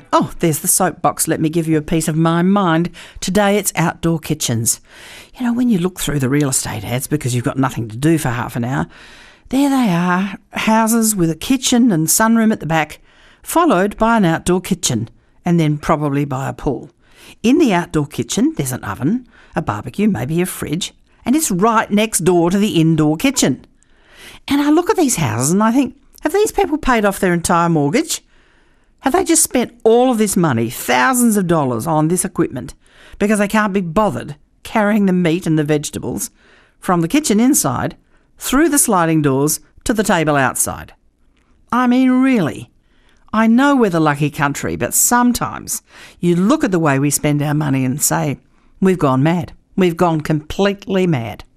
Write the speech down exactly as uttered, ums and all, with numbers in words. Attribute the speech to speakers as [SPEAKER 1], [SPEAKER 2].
[SPEAKER 1] oh, there's the soapbox. Let me give you a piece of my mind. Today it's outdoor kitchens. You know, when you look through the real estate ads because you've got nothing to do for half an hour, there they are, houses with a kitchen and sunroom at the back, followed by an outdoor kitchen, and then probably by a pool. In the outdoor kitchen, there's an oven, a barbecue, maybe a fridge, and it's right next door to the indoor kitchen. And I look at these houses and I think, have these people paid off their entire mortgage? Have they just spent all of this money, thousands of dollars, on this equipment because they can't be bothered carrying the meat and the vegetables from the kitchen inside through the sliding doors to the table outside? I mean, really, I know we're the lucky country, but sometimes you look at the way we spend our money and say, we've gone mad. We've gone completely mad.